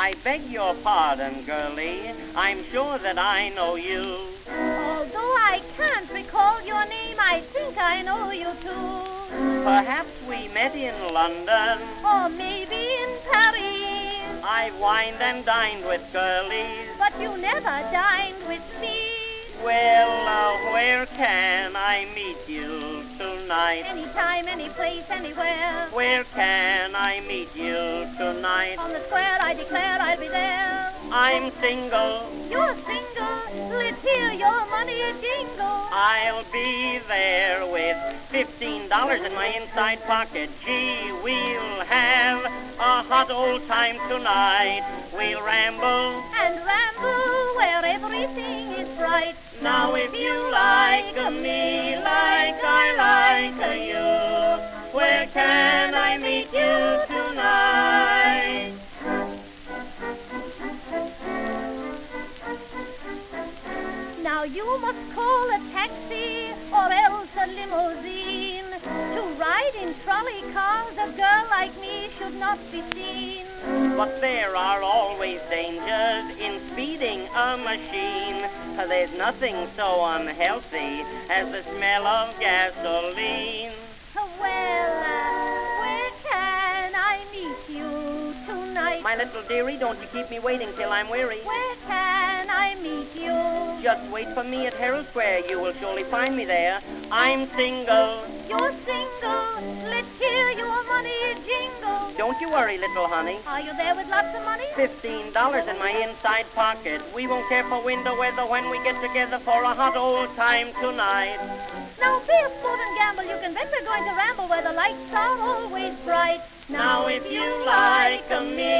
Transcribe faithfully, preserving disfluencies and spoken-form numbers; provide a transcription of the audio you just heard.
I beg your pardon, girlie. I'm sure that I know you. Although I can't recall your name, I think I know you too. Perhaps we met in London, or maybe in Paris. I've wined and dined with girlies, but you never dined with me. Well, uh, where can I meet you tonight? Anytime, any place, anywhere. Where can I meet you tonight? On the square, I declare I'll be there. I'm single. You're single. Let's hear your money jingle. I'll be there with fifteen dollars in my inside pocket. Gee, we'll have a hot old time tonight. We'll ramble and ramble where everything is bright. Now if you like me like I like you, where can I meet you tonight? Now you must call a taxi or else a limousine. To ride in trolley cars, a girl like me should not be seen. But there are always dangers in speeding a machine. There's nothing so unhealthy as the smell of gasoline. Well, uh, where can I meet you tonight? My little dearie, don't you keep me waiting till I'm weary. Where can I meet you? Just wait for me at Herald Square. You will surely find me there. I'm single. You're single. Let's hear your money jingle. Don't you worry, little honey. Are you there with lots of money? Fifteen dollars in my inside pocket. We won't care for winter weather when we get together for a hot old time tonight. Now be a sport and gamble. You can bet we're going to ramble where the lights are always bright. Now if you like me